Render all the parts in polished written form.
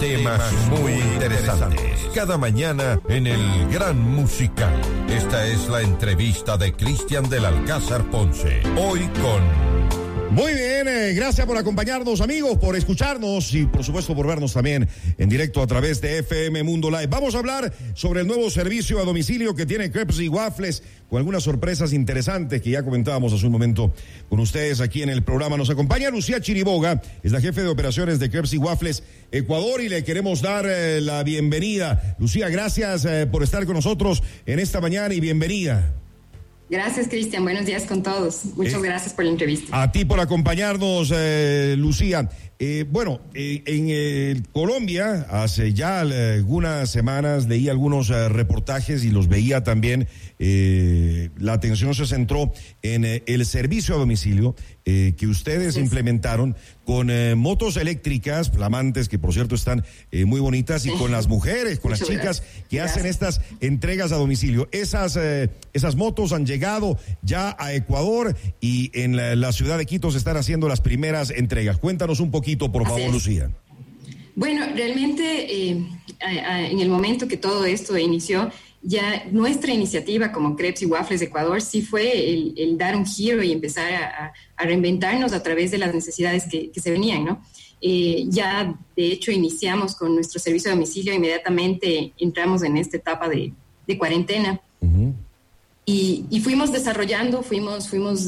temas muy interesantes. Cada mañana en el Gran Musical. Esta es la entrevista de Cristian del Alcázar Ponce. Hoy con... Muy bien, gracias por acompañarnos, amigos, por escucharnos y por supuesto por vernos también en directo a través de FM Mundo Live. Vamos a hablar sobre el nuevo servicio a domicilio que tiene Crepes y Waffles, con algunas sorpresas interesantes que ya comentábamos hace un momento con ustedes aquí en el programa. Nos acompaña Lucía Chiriboga, es la jefe de operaciones de Crepes y Waffles Ecuador, y le queremos dar la bienvenida. Lucía, gracias por estar con nosotros en esta mañana y bienvenida. Gracias, Cristian. Buenos días con todos. Muchas gracias por la entrevista. A ti por acompañarnos, Lucía. En Colombia, hace ya algunas semanas leí algunos reportajes y los veía también. La atención se centró en el servicio a domicilio que ustedes implementaron con motos eléctricas, flamantes, que por cierto están muy bonitas, y con las mujeres, con las chicas que hacen estas entregas a domicilio. Esas motos han llegado ya a Ecuador y en la ciudad de Quito se están haciendo las primeras entregas. Cuéntanos un poquito, por favor, Lucía. Bueno, realmente en el momento que todo esto inició, ya nuestra iniciativa como Crepes y Waffles de Ecuador sí fue el dar un giro y empezar a reinventarnos a través de las necesidades que se venían, ¿no? Ya, de hecho, iniciamos con nuestro servicio a domicilio, inmediatamente entramos en esta etapa de cuarentena. Uh-huh. Y fuimos desarrollando, fuimos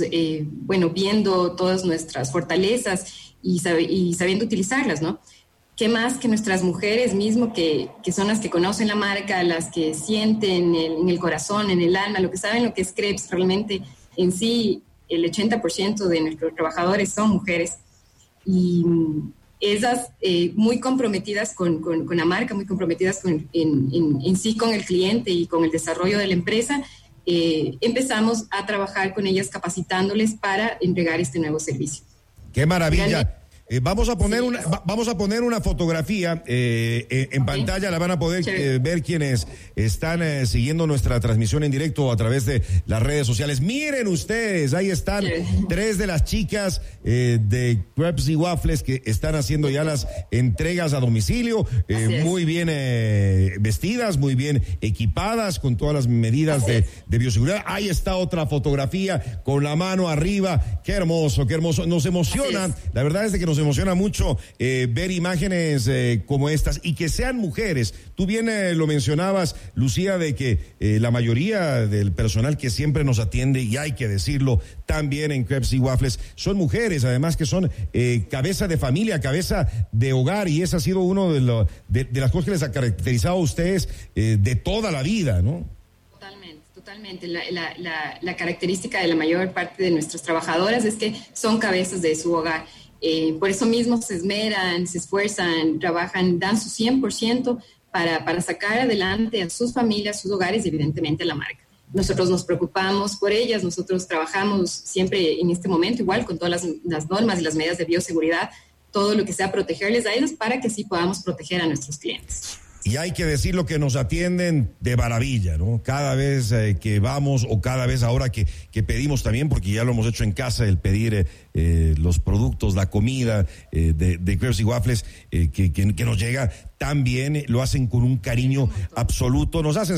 viendo todas nuestras fortalezas y sabiendo utilizarlas, ¿no? ¿Qué más que nuestras mujeres mismo, que son las que conocen la marca, las que sienten en el corazón, en el alma, lo que saben lo que es Crepes? Realmente en sí el 80% de nuestros trabajadores son mujeres, y esas muy comprometidas con la marca, muy comprometidas en sí con el cliente y con el desarrollo de la empresa. Empezamos a trabajar con ellas capacitándoles para entregar este nuevo servicio. ¡Qué maravilla! Vamos a poner una fotografía en pantalla, la van a poder ver quienes están siguiendo nuestra transmisión en directo a través de las redes sociales. Miren ustedes, ahí están tres de las chicas de Crepes y Waffles que están haciendo ya las entregas a domicilio, muy bien vestidas, muy bien equipadas, con todas las medidas de bioseguridad. Ahí está otra fotografía con la mano arriba. Qué hermoso, qué hermoso. Nos emociona, la verdad es de que nos emociona mucho ver imágenes como estas, y que sean mujeres. Tú bien lo mencionabas, Lucía, de que la mayoría del personal que siempre nos atiende, y hay que decirlo también en Crepes y Waffles, son mujeres, además que son cabeza de familia, cabeza de hogar, y esa ha sido uno de las cosas que les ha caracterizado a ustedes de toda la vida, ¿no? Totalmente. La característica de la mayor parte de nuestras trabajadoras es que son cabezas de su hogar. Por eso mismo se esmeran, se esfuerzan, trabajan, dan su 100% para sacar adelante a sus familias, sus hogares y evidentemente a la marca. Nosotros nos preocupamos por ellas, nosotros trabajamos siempre en este momento igual con todas las normas y las medidas de bioseguridad, todo lo que sea protegerles a ellos para que así podamos proteger a nuestros clientes. Y hay que decirlo, que nos atienden de maravilla, ¿no? Cada vez que vamos, o cada vez ahora que pedimos también, porque ya lo hemos hecho en casa, el pedir los productos, la comida de Crepes y Waffles que nos llega tan bien, lo hacen con un cariño absoluto, nos hacen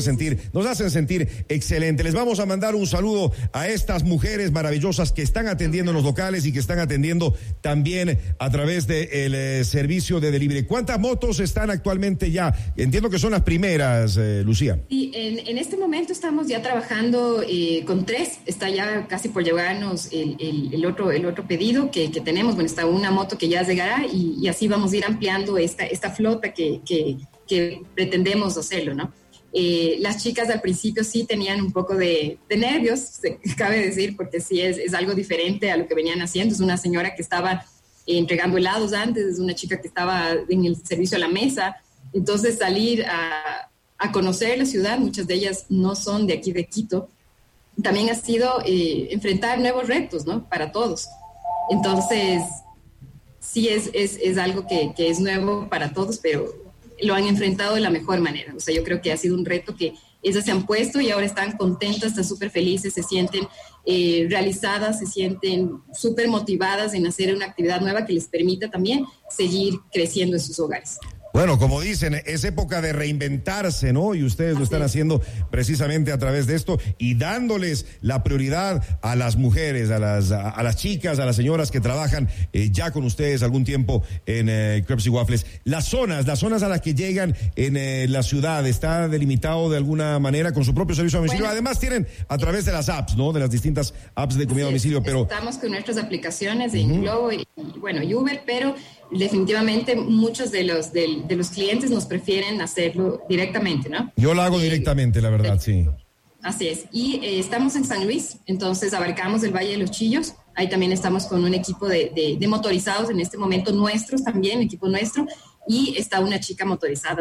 sentir excelente. Les vamos a mandar un saludo a estas mujeres maravillosas que están atendiendo en los locales y que están atendiendo también a través del servicio de delivery. ¿Cuántas motos están actualmente ya? Entiendo que son las primeras, Lucía. Sí, en este momento estamos ya trabajando con 3, está ya casi por llegarnos el otro pedido que tenemos. Bueno, está una moto que ya llegará y así vamos a ir ampliando esta flota que pretendemos hacerlo, ¿no? Las chicas al principio sí tenían un poco de nervios, cabe decir, porque sí es algo diferente a lo que venían haciendo. Es una señora que estaba entregando helados antes, es una chica que estaba en el servicio a la mesa. Entonces salir a conocer la ciudad, muchas de ellas no son de aquí de Quito, también ha sido enfrentar nuevos retos, ¿no? Para todos. Entonces sí es algo que es nuevo para todos, pero lo han enfrentado de la mejor manera. O sea, yo creo que ha sido un reto que ellas se han puesto y ahora están contentas, están súper felices, se sienten realizadas, se sienten súper motivadas en hacer una actividad nueva que les permita también seguir creciendo en sus hogares. Bueno, como dicen, es época de reinventarse, ¿no? Y ustedes lo están haciendo precisamente a través de esto y dándoles la prioridad a las mujeres, a las chicas, a las señoras que trabajan ya con ustedes algún tiempo en Crepes y Waffles. Las zonas a las que llegan en la ciudad, ¿está delimitado de alguna manera con su propio servicio a domicilio? Bueno, además tienen a través de las apps, ¿no? De las distintas apps de comida a domicilio, pero... Estamos con nuestras aplicaciones de Globo y Uber, pero definitivamente muchos de los clientes nos prefieren hacerlo directamente, ¿no? Yo lo hago directamente, la verdad, sí. Así es. Y estamos en San Luis, entonces abarcamos el Valle de los Chillos. Ahí también estamos con un equipo de motorizados en este momento, nuestros también, equipo nuestro, y está una chica motorizada.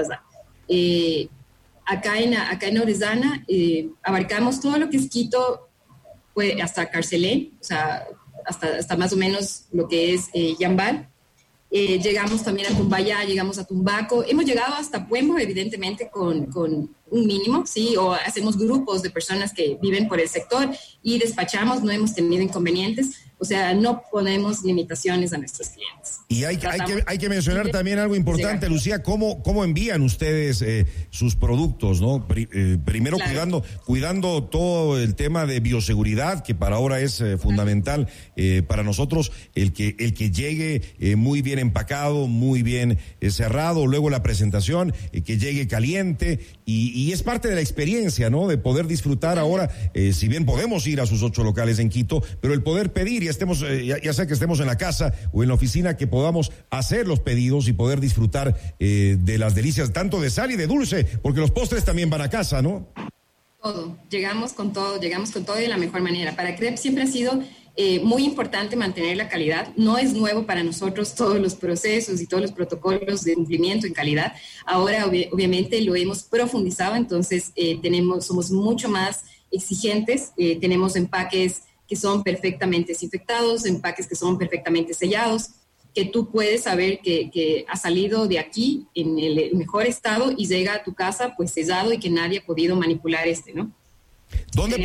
Acá en Orellana abarcamos todo lo que es Quito, pues, hasta Carcelé, o sea, hasta más o menos lo que es Yambal. Llegamos también a Tumbayá, llegamos a Tumbaco, hemos llegado hasta Puembo, evidentemente con un mínimo, ¿sí? O hacemos grupos de personas que viven por el sector y despachamos, no hemos tenido inconvenientes, o sea, no ponemos limitaciones a nuestros clientes. Y hay que mencionar también algo importante, Lucía, ¿cómo envían ustedes sus productos, ¿no? Primero, claro, cuidando todo el tema de bioseguridad, que para ahora es fundamental para nosotros, el que llegue muy bien empacado, muy bien cerrado, luego la presentación, que llegue caliente, y es parte de la experiencia, ¿no? De poder disfrutar ahora, si bien podemos ir a sus 8 locales en Quito, pero el poder pedir y estemos, ya sea que estemos en la casa o en la oficina, que podamos hacer los pedidos y poder disfrutar de las delicias, tanto de sal y de dulce, porque los postres también van a casa, ¿no? Todo, llegamos con todo de la mejor manera. Para Crepes siempre ha sido muy importante mantener la calidad. No es nuevo para nosotros todos los procesos y todos los protocolos de cumplimiento en calidad. Ahora, obviamente, lo hemos profundizado, entonces somos mucho más exigentes. Tenemos empaques que son perfectamente desinfectados, empaques que son perfectamente sellados, que tú puedes saber que ha salido de aquí en el mejor estado y llega a tu casa pues sellado y que nadie ha podido manipular ¿no? ¿Dónde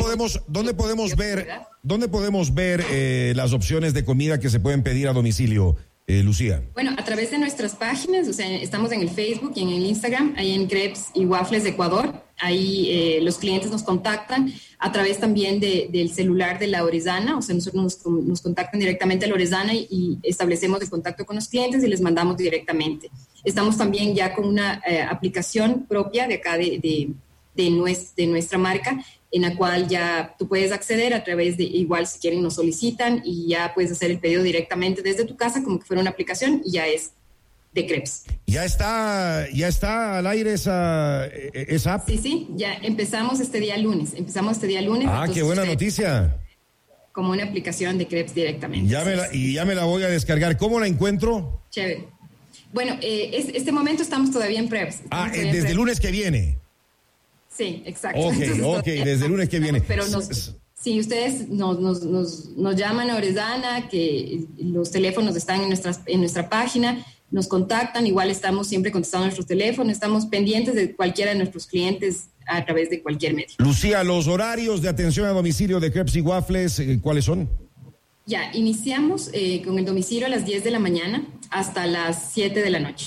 podemos ver las opciones de comida que se pueden pedir a domicilio, Lucía? Bueno, a través de nuestras páginas, o sea, estamos en el Facebook y en el Instagram, ahí en Crepes y Waffles de Ecuador. Ahí los clientes nos contactan a través también del celular de la Orellana, o sea, nosotros nos contactan directamente a la Orellana y establecemos el contacto con los clientes y les mandamos directamente. Estamos también ya con una aplicación propia de acá de nuestra marca, en la cual ya tú puedes acceder a través de, igual si quieren nos solicitan y ya puedes hacer el pedido directamente desde tu casa como que fuera una aplicación y ya es de Crepes. ¿Ya está al aire esa app? Sí, ya empezamos este día lunes. Ah, qué buena noticia. Como una aplicación de Crepes directamente. Ya me la voy a descargar. ¿Cómo la encuentro? Chévere. Bueno, este momento estamos todavía en Crepes. Desde el lunes que viene. Sí, exacto. Ok, desde el lunes que viene. Pero si ustedes nos llaman a Orellana, que los teléfonos están en nuestra página, nos contactan, igual estamos siempre contestando nuestros teléfonos, estamos pendientes de cualquiera de nuestros clientes a través de cualquier medio. Lucía, los horarios de atención a domicilio de Crepes y Waffles, ¿cuáles son? Ya, iniciamos con el domicilio a las 10 de la mañana hasta las 7 de la noche,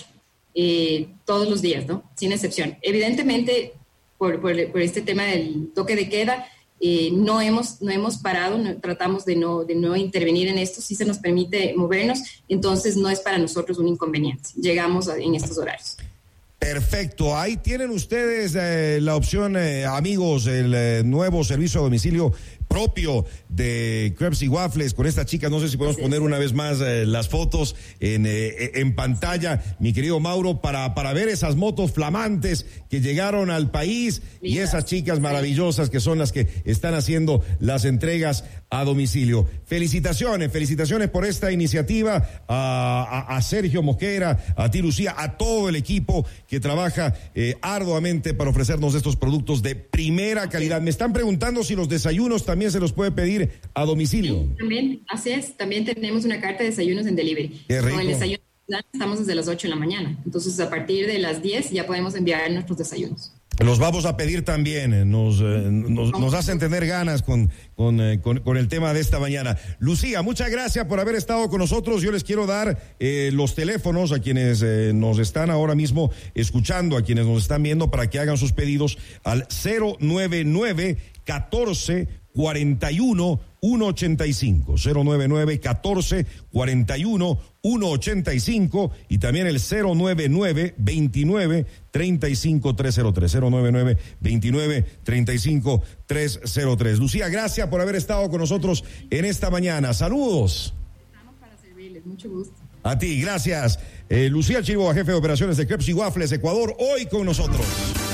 todos los días, ¿no? Sin excepción. Evidentemente, por este tema del toque de queda, no hemos parado, tratamos de no intervenir en esto, sí se nos permite movernos, entonces no es para nosotros un inconveniente, llegamos en estos horarios. Perfecto, ahí tienen ustedes la opción, amigos, el nuevo servicio a domicilio propio de Crepes y Waffles con estas chicas. No sé si podemos poner una vez más las fotos en pantalla, mi querido Mauro, para ver esas motos flamantes que llegaron al país y esas chicas maravillosas que son las que están haciendo las entregas a domicilio. Felicitaciones por esta iniciativa a Sergio Mosquera, a ti, Lucía, a todo el equipo que trabaja arduamente para ofrecernos estos productos de primera calidad. Me están preguntando si los desayunos también se los puede pedir a domicilio. Sí, también, así es, también tenemos una carta de desayunos en delivery. Qué rico. Con el desayuno estamos desde las 8 de la mañana, entonces a partir de las 10 ya podemos enviar nuestros desayunos. Los vamos a pedir también, nos hacen tener ganas con el tema de esta mañana. Lucía, muchas gracias por haber estado con nosotros. Yo les quiero dar los teléfonos a quienes nos están ahora mismo escuchando, a quienes nos están viendo, para que hagan sus pedidos al 099 14 41 185, 099 14 41 185, y también el 099 29 35 303, 099 29 35 303. Lucía, gracias por haber estado con nosotros en esta mañana. Saludos. Estamos para servirles, mucho gusto. A ti, gracias. Lucía Chiriboga, jefe de operaciones de Crepes y Waffles Ecuador, hoy con nosotros.